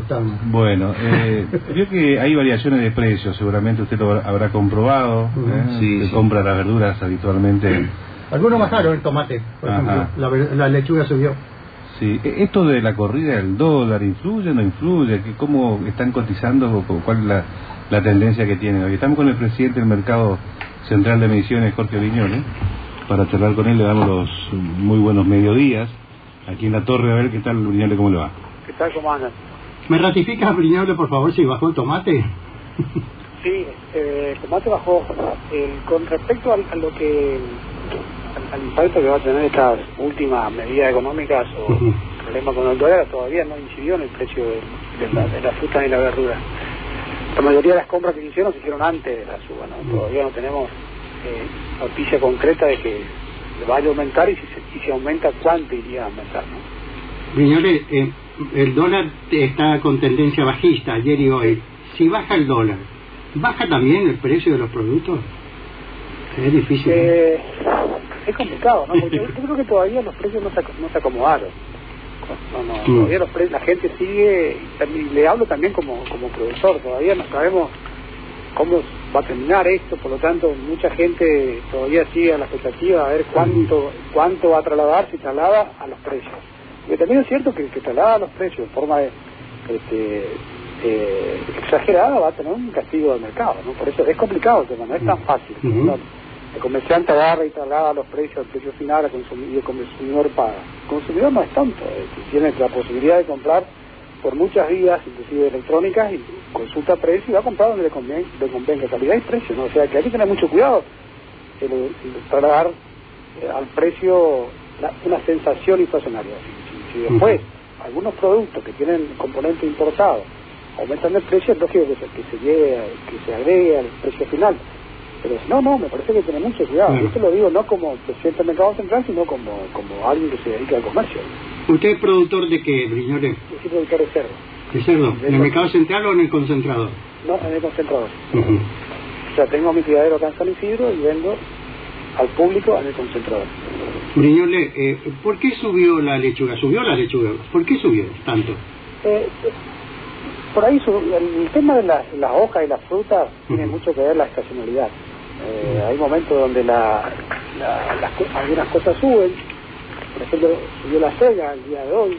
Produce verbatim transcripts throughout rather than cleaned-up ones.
Bueno, eh, vio que hay variaciones de precios, seguramente usted lo habrá comprobado, ¿eh? Sí, Se sí. compra las verduras habitualmente. Algunos bajaron el tomate, por Ajá. ejemplo, la, la lechuga subió. Sí, esto de la corrida del dólar, ¿influye o no influye? ¿Cómo están cotizando? ¿Cuál es la, la tendencia que tienen hoy? Estamos con el presidente del Mercado Central de Mediciones, Jorge Brignole, para charlar con él. Le damos los muy buenos mediodías aquí en la torre, a ver qué tal, Brignole, cómo le va. ¿Qué tal, cómo andan? ¿Me ratifica, Brignole, por favor, si bajó el tomate? Sí, eh, el tomate bajó. Eh, con respecto a, a lo que al, al impacto que va a tener estas últimas medidas económicas o uh-huh. problema con el dólar, todavía no incidió en el precio de, de, la, de la fruta y la verdura. La mayoría de las compras que se hicieron se hicieron antes de la suba, ¿no? Uh-huh. Todavía no tenemos eh, noticia concreta de que vaya a aumentar y si, se, y si aumenta, cuánto iría a aumentar, ¿no? Brignole, eh, el dólar está con tendencia bajista ayer y hoy. Si baja el dólar, ¿baja también el precio de los productos? Es difícil. Eh, es complicado, ¿no? Porque yo creo que todavía los precios no se, no se acomodaron. No, no, mm. Todavía los precios, la gente sigue, y le hablo también como, como productor, todavía no sabemos cómo va a terminar esto, por lo tanto mucha gente todavía sigue a la expectativa a ver cuánto, cuánto va a trasladar, si traslada a los precios. Porque también es cierto que el que traslada a los precios de forma de, este, eh, exagerada va a tener un castigo del mercado, ¿no? Por eso es complicado el tema, no es tan fácil. Uh-huh. ¿no? El comerciante agarra y traslada los precios al precio final y el consumidor paga. El consumidor no es tonto, eh, tiene la posibilidad de comprar por muchas vías, inclusive electrónicas, y consulta precio y va a comprar donde le convenga, le convenga calidad y precio, ¿no? O sea que hay que tener mucho cuidado el, el trasladar eh, al precio la, una sensación inflacionaria. Si, si después uh-huh. algunos productos que tienen componente importado aumentan el precio, es lógico que se, que se llegue, que se agregue al precio final. Pero no, no, me parece que tiene mucho cuidado. Bueno. Esto lo digo no como presidente del Mercado Central, sino como, como alguien que se dedica al comercio. ¿Usted es productor de qué, Brignole? Yo soy productor de cerdo. ¿De cerdo? ¿En el Mercado Central o en el concentrador? No, en el concentrador. Uh-huh. O sea, tengo mi criadero acá en San Isidro y vendo al público en el concentrador. Brignole, eh, ¿por qué subió la lechuga? ¿Subió la lechuga? ¿Por qué subió tanto? Eh, por ahí el tema de las, las hojas y las frutas tiene uh-huh. mucho que ver la estacionalidad. Eh, uh-huh. Hay momentos donde la, la, las, algunas cosas suben, por ejemplo subió la cega el día de hoy,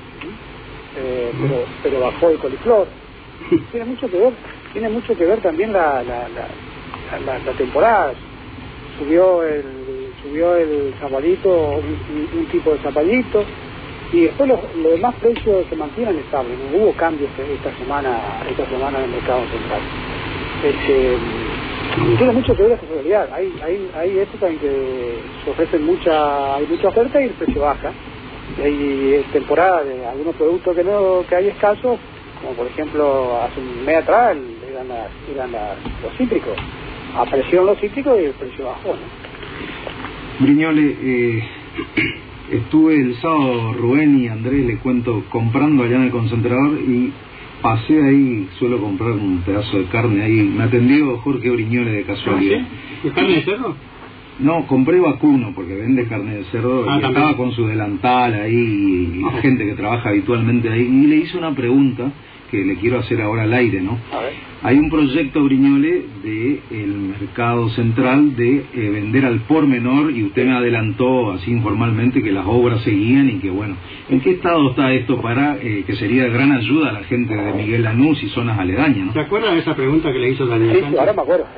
eh, uh-huh. pero, pero bajó el coliflor. Tiene mucho que ver, tiene mucho que ver también la, la, la, la, la temporada. Subió el subió el zapallito, un, un tipo de zapallito. Y después los, los demás precios se mantienen estables, no hubo cambios esta semana esta semana en el mercado central. Este, tiene mucho que ver la sazonalidad. Hay, hay, hay épocas en que se ofrecen mucha, hay mucha oferta y el precio baja. Y hay temporadas de algunos productos que no que hay escasos, como por ejemplo hace un mes atrás eran, las, eran las, los cítricos. Aparecieron los cítricos y el precio bajó, ¿no? Brignole, eh... estuve el sábado, Rubén y Andrés, le cuento, comprando allá en el concentrador y pasé ahí, suelo comprar un pedazo de carne ahí, me atendió Jorge Brignole de casualidad. ¿Ah, sí? ¿De carne de cerdo? No, compré vacuno porque vende carne de cerdo ah, y estaba con su delantal ahí, y gente que trabaja habitualmente ahí, y le hice una pregunta que le quiero hacer ahora al aire, ¿no? A ver. Hay un proyecto, Brignole, de el Mercado Central de eh, vender al por menor, y usted me adelantó así informalmente que las obras seguían y que bueno, ¿en qué estado está esto para eh, que sería de gran ayuda a la gente de Miguel Lanús y zonas aledañas, ¿no? ¿Se acuerda de esa pregunta que le hizo Daniel Sánchez? Sí, ahora me acuerdo.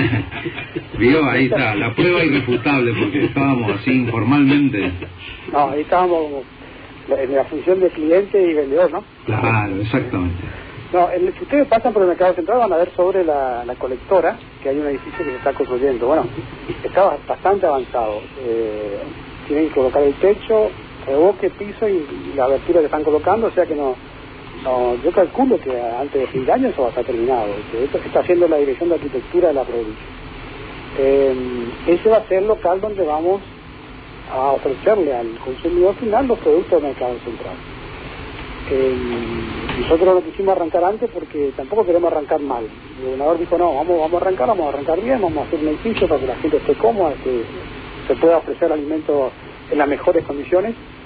Vio, ahí está, la prueba irrefutable porque estábamos así informalmente. No, ahí estábamos en la función de cliente y vendedor, ¿no? Claro, exactamente. No, el, si ustedes pasan por el Mercado Central van a ver sobre la, la colectora que hay un edificio que se está construyendo. Bueno, está bastante avanzado. Eh, tienen que colocar el techo, revoque, piso y, y la abertura que están colocando, o sea que no, no yo calculo que antes de fin de año eso va a estar terminado. Esto está haciendo la Dirección de Arquitectura de la provincia. Eh, ese va a ser el local donde vamos a ofrecerle al consumidor final los productos del Mercado Central. Eh, nosotros no quisimos arrancar antes porque tampoco queremos arrancar mal. El gobernador dijo, no, vamos, vamos a arrancar, vamos a arrancar bien, vamos a hacer un edificio para que la gente esté cómoda, que se pueda ofrecer alimentos en las mejores condiciones.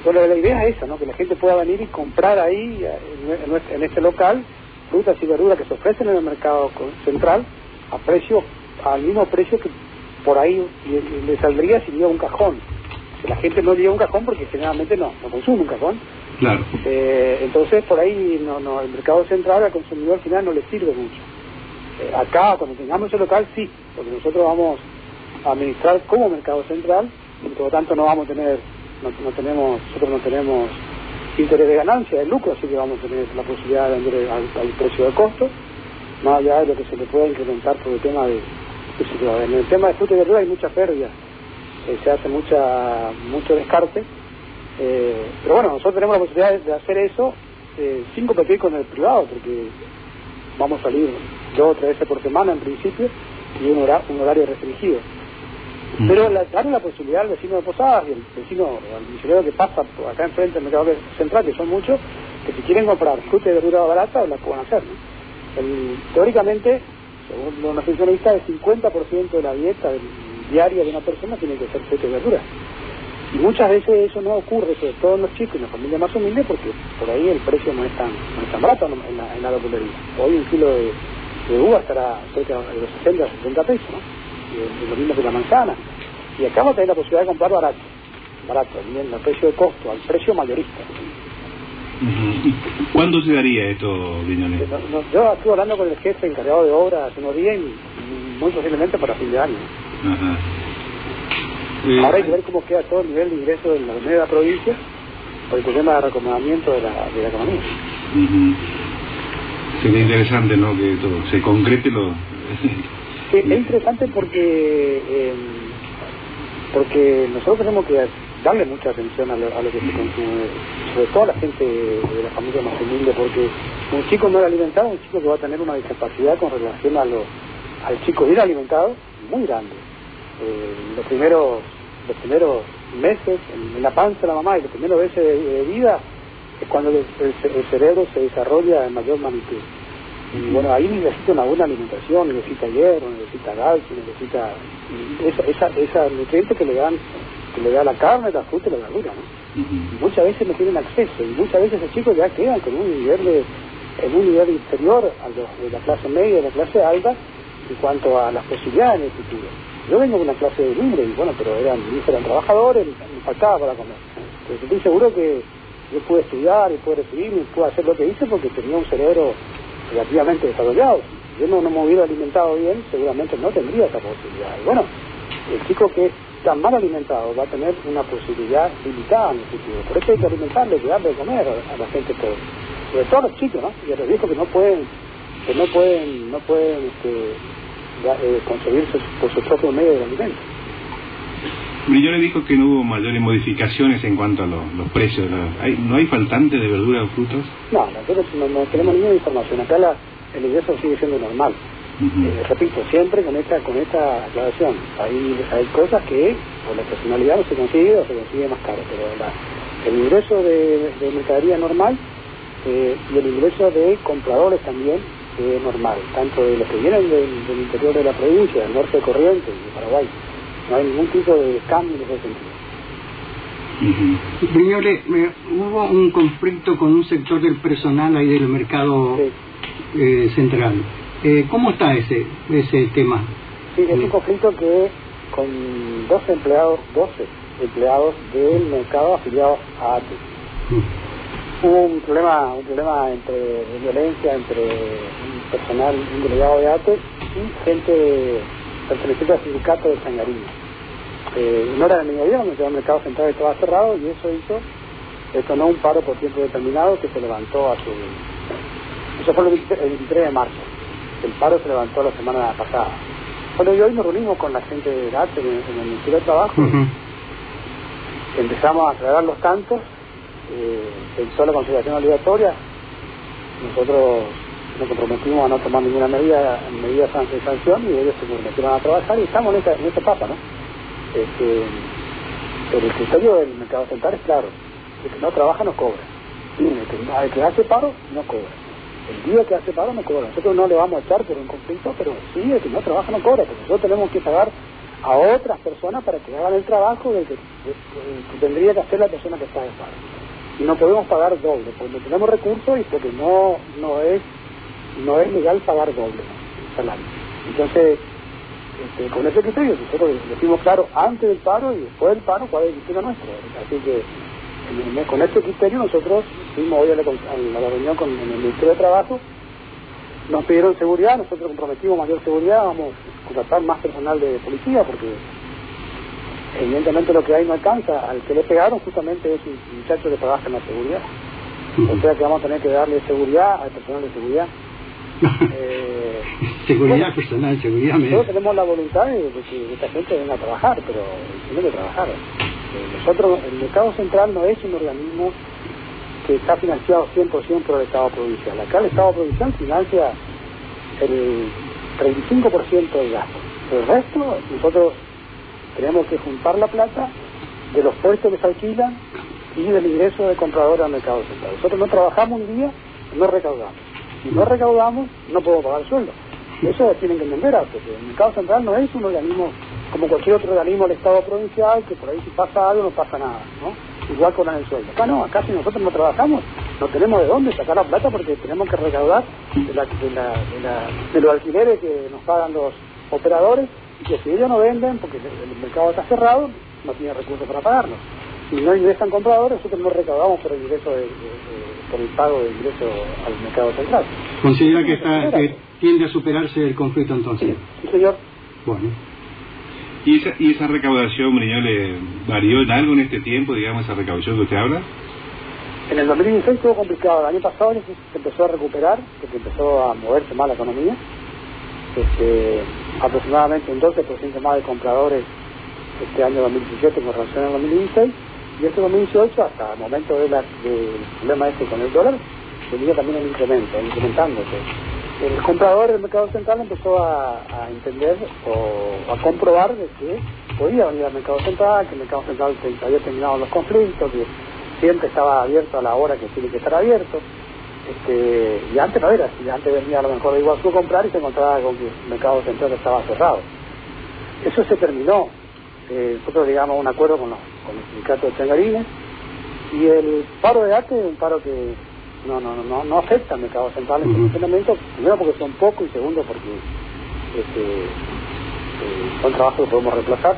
Bueno, la idea es esa, ¿no? Que la gente pueda venir y comprar ahí, en, en este local, frutas y verduras que se ofrecen en el mercado central a precio, al mismo precio que por ahí le, le saldría si lleva un cajón. Que la gente no lleva un cajón porque generalmente no, no consume un cajón. Claro. Eh, entonces por ahí no, no, el mercado central al consumidor final no le sirve mucho. Eh, acá cuando tengamos ese local sí, porque nosotros vamos a administrar como mercado central y por lo tanto no vamos a tener, no, no tenemos, nosotros no tenemos interés de ganancia, de lucro, así que vamos a tener la posibilidad de vender al, al precio de costo, más allá de lo que se le pueda incrementar por el tema de, de en el tema de fruta y verdura hay mucha pérdida, eh, se hace mucha mucho descarte. Eh, pero bueno, nosotros tenemos la posibilidad de, de hacer eso eh, sin competir con el privado, porque vamos a salir dos o tres veces por semana en principio y un, hora, un horario restringido. Mm. Pero la, darle la posibilidad al vecino de Posadas y al vecino, al misionero que pasa por acá enfrente del mercado central, que son muchos, que si quieren comprar fruta y verdura barata, la puedan hacer, ¿no? El, teóricamente, según los nutricionistas, el cincuenta por ciento de la dieta diaria de una persona tiene que ser fruta y verdura. Y muchas veces eso no ocurre, sobre todo en los chicos y en las familias más humildes, porque por ahí el precio no es tan, no es tan barato en la, en la verdulería. Hoy un kilo de, de uva estará cerca de los sesenta a setenta pesos, ¿no? Y, y lo mismo que la manzana. Y acá vamos a tener la posibilidad de comprar barato, barato, bien, al precio de costo, al precio mayorista. Uh-huh. ¿Cuándo se daría esto, Viñoles? No, no, yo estuve hablando con el jefe encargado de obra hace unos días y muy posiblemente para fin de año. Ajá. Eh, Ahora hay que ver cómo queda todo el nivel de ingreso de la media provincia por el problema de reacomodamiento de la, de la economía. Uh-huh. Sería interesante, ¿no?, que todo se concrete lo... Sí, es interesante porque eh, porque nosotros tenemos que darle mucha atención a lo, a lo que se consume, sobre todo a la gente de la familia más humilde, porque un chico no alimentado, un chico que va a tener una discapacidad con relación a lo, al chico bien alimentado, muy grande. Eh, los primeros los primeros meses en, en la panza de la mamá y los primeros meses de, de vida es cuando el, el, el cerebro se desarrolla en mayor magnitud. Y bueno, ahí necesita una buena alimentación, necesita hierro, necesita calcio, necesita esa, esa, esa nutriente que le dan, que le da la carne, la fruta y la verdura, ¿no? Y muchas veces no tienen acceso, y muchas veces los chicos ya quedan con un nivel de, en un nivel inferior a los de la clase media y de la clase alta en cuanto a las posibilidades en el futuro. Yo vengo de una clase libre y bueno, pero eran, eran trabajadores, me faltaba para comer. Pero estoy seguro que yo pude estudiar y pude recibirme y pude hacer lo que hice porque tenía un cerebro relativamente desarrollado. Si yo no, no me hubiera alimentado bien, seguramente no tendría esa posibilidad. Y bueno, el chico que es tan mal alimentado va a tener una posibilidad limitada en el futuro. Por eso hay que alimentarle, hay que darle de comer a, a la gente pobre. Sobre todo a los chicos, ¿no? Y a los viejos que no pueden, que no pueden, no pueden este, eh, conseguirse por su propio medio de alimento. Brillone dijo que no hubo mayores modificaciones en cuanto a lo, los precios. ¿Hay, ¿No hay faltante de verduras o frutas? No, nosotros no, no tenemos ninguna información. Acá la, el ingreso sigue siendo normal. Uh-huh. Eh, repito, siempre con esta con esta aclaración. Hay, hay cosas que por la estacionalidad no se consigue o se consigue más caro, pero la, el ingreso de, de mercadería normal eh, y el ingreso de compradores también es eh, normal, tanto de los que vienen del, del interior de la provincia, del norte de Corrientes, de Paraguay. No hay ningún tipo de cambio en ese sentido. Uh-huh. Señores, hubo un conflicto con un sector del personal ahí del mercado sí. eh, central. Eh, ¿Cómo está ese ese tema? Sí, es un conflicto que con doce empleados, doce empleados del mercado afiliados a A T E. Uh-huh. Hubo un problema, un problema entre de violencia entre un personal, un delegado de A T E y gente perteneciente al sindicato de Sangarino. Eh, en hora de mediodía, donde el mercado central estaba cerrado, y eso hizo, detonó un paro por tiempo determinado que se levantó a su... Eso fue el veintitrés de marzo. El paro se levantó la semana pasada. Bueno, y hoy nos reunimos con la gente de A T E en, en el Ministerio de Trabajo. Uh-huh. Empezamos a aclarar los tantos, eh, pensó la consideración obligatoria. Nosotros nos comprometimos a no tomar ninguna medida medida de sanción y ellos se comprometieron a trabajar y estamos en esta, en esta etapa, ¿no? Este, pero el criterio del mercado central es claro: el que no trabaja no cobra, el que, el que hace paro no cobra, el día que hace paro no cobra. Nosotros no le vamos a echar por un conflicto, pero sí, el que no trabaja no cobra, porque nosotros tenemos que pagar a otras personas para que hagan el trabajo de que, de, de, que tendría que hacer la persona que está de paro. Y no podemos pagar doble, porque no tenemos recursos y porque no no es no es legal pagar doble salario. Entonces, este, con ese criterio, nosotros decimos claro antes del paro y después del paro cuál es el criterio nuestro. Así que en, en, con este criterio nosotros fuimos hoy a la, a la reunión con el Ministerio de Trabajo, nos pidieron seguridad, nosotros comprometimos mayor seguridad, vamos a contratar más personal de policía porque evidentemente lo que hay no alcanza. Al que le pegaron justamente es un muchacho que trabaja en la seguridad. O sea que vamos a tener que darle seguridad al personal de seguridad. eh, seguridad bueno, personal, seguridad médica. Nosotros tenemos la voluntad de, de que esta gente venga a trabajar, pero tiene que trabajar. Eh, nosotros, el mercado central no es un organismo que está financiado cien por ciento por el Estado provincial. Acá el Estado provincial financia el treinta y cinco por ciento del gasto. El resto, nosotros tenemos que juntar la plata de los puestos que se alquilan y del ingreso de compradores al mercado central. Nosotros no trabajamos un día, no recaudamos. Si no recaudamos, no podemos pagar el sueldo. Eso tienen que entender, porque el mercado central no es un organismo como cualquier otro organismo del Estado provincial, que por ahí si pasa algo no pasa nada, ¿no? Igual con el sueldo. Acá no, acá si nosotros no trabajamos, no tenemos de dónde sacar la plata porque tenemos que recaudar de, la, de, la, de, la, de los alquileres que nos pagan los operadores, y que si ellos no venden, porque el mercado está cerrado, no tienen recursos para pagarnos. Si no ingresan compradores, nosotros no recaudamos por el ingreso de, de, de, por el pago de ingreso al mercado central. ¿Considera que, está, que tiende a superarse el conflicto entonces? Sí, sí señor. Bueno. ¿Y esa, y esa recaudación, Brignole, varió en algo en este tiempo, digamos, esa recaudación que usted habla? En el dos mil dieciséis estuvo complicado. El año pasado se empezó a recuperar, porque empezó a moverse más la economía. Este, aproximadamente un doce por ciento más de compradores este año dos mil diecisiete con relación al dos mil dieciséis, y este dos mil dieciocho, hasta el momento de la, del problema este con el dólar, venía también el incremento, incrementándose. El comprador del mercado central empezó a, a entender o a comprobar de que podía venir al mercado central, que el mercado central había terminado los conflictos, que siempre estaba abierto a la hora que tiene que estar abierto. Este, y antes no era así, antes venía a lo mejor de Iguazú a comprar y se encontraba con que el mercado central estaba cerrado. Eso se terminó. Eh, nosotros llegamos a un acuerdo con los, con el sindicato de changarines, y el paro de arte es un paro que no no no no afecta al mercado central en su funcionamiento, primero porque son pocos y segundo porque este, eh, son trabajos que podemos reemplazar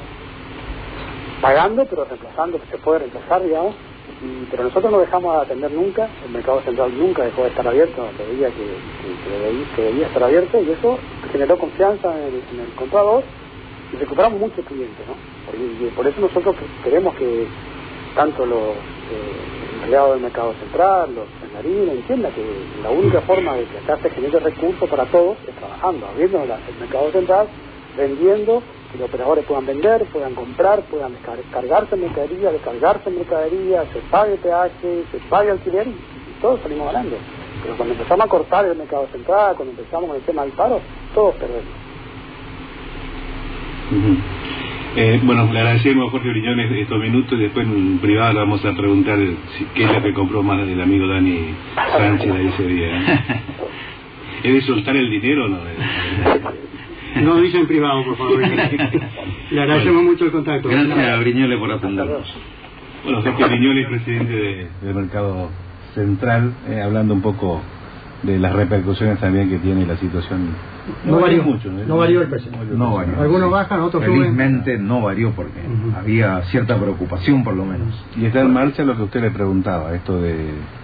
pagando, pero reemplazando, que se puede reemplazar, digamos. Y, pero nosotros no dejamos de atender nunca, el mercado central nunca dejó de estar abierto, debía que, que, que, debía, que debía estar abierto, y eso generó confianza en el, en el comprador, y recuperamos muchos clientes, ¿no? Y, y por eso nosotros queremos que tanto los eh, empleados del mercado central, los changarines, entiendan que la única forma de que acá se genere recursos para todos es trabajando, abriendo la, el mercado central, vendiendo, que los operadores puedan vender, puedan comprar, puedan descargarse mercadería, descargarse mercadería, se pague peaje, se pague alquiler, y, y todos salimos ganando. Pero cuando empezamos a cortar el mercado central, cuando empezamos con el tema del paro, todos perdemos. Uh-huh. eh, bueno, le agradecemos a Jorge Brignole estos minutos, y después en privado le vamos a preguntar si, qué es lo que compró más del amigo Dani Sánchez de ese día, ¿eh? ¿Es de soltar el dinero o no? No lo dice en privado, por favor. Le agradecemos bueno, mucho el contacto. Gracias a Brignole por atendernos. Bueno, Jorge Brignole, presidente de, del Mercado Central, eh, hablando un poco de las repercusiones también que tiene la situación. No, no varió mucho, ¿no? No varió el precio. No varió. Algunos bajan, otros suben. Felizmente no varió porque uh-huh. había cierta preocupación, por lo menos. Y está en marcha lo que usted le preguntaba, esto de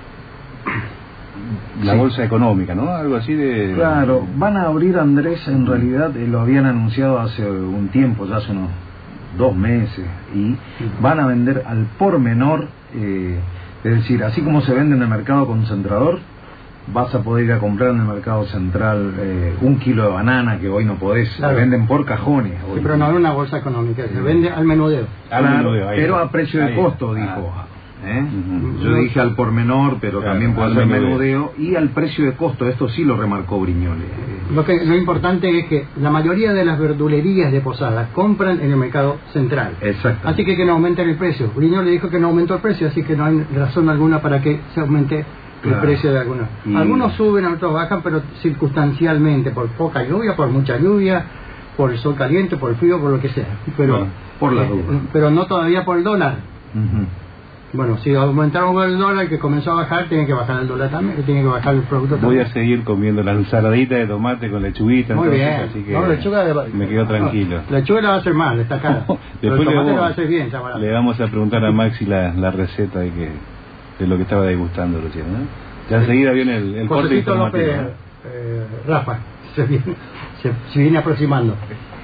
la sí. bolsa económica, ¿no? Algo así de... Claro, van a abrir, Andrés, en realidad eh, lo habían anunciado hace un tiempo, ya hace unos dos meses, y van a vender al por menor, eh, es decir, así como se vende en el mercado concentrador, vas a poder ir a comprar en el mercado central eh, un kilo de banana que hoy no podés, claro. Se venden por cajones. Sí, pero no en una bolsa económica, se vende al menudeo. Claro, al menudeo, pero a precio de costo, ah. dijo. ¿Eh? Uh-huh. Yo dije al por menor, pero claro, también puede ser menudeo, y al precio de costo, esto sí lo remarcó Brignole. Lo, que, lo importante es que la mayoría de las verdulerías de Posadas compran en el mercado central. Exacto. Así que que no aumenten el precio. Brignole dijo que no aumentó el precio, así que no hay razón alguna para que se aumente claro. el precio de algunos. Y... Algunos suben, otros bajan, pero circunstancialmente, por poca lluvia, por mucha lluvia, por el sol caliente, por el frío, por lo que sea. Pero, bueno, por la eh, duda. pero no todavía por el dólar. Uh-huh. Bueno, si aumentaron con el dólar que comenzó a bajar, tiene que bajar el dólar también, tiene que bajar el producto también. Voy a seguir comiendo la ensaladita de tomate con lechuguita, Muy entonces, bien. así que No, lechuga de... me quedo tranquilo. No, lechuga la va a hacer mal, está cara. No, Pero después el le tomate vamos, lo va a hacer bien, está barato. le vamos a preguntar a Maxi la, la receta de que de lo que estaba degustando recién, ¿no? Ya enseguida viene el, el corte Josecito informativo, López, ¿no? eh, Rafa, se viene, se, se viene aproximando.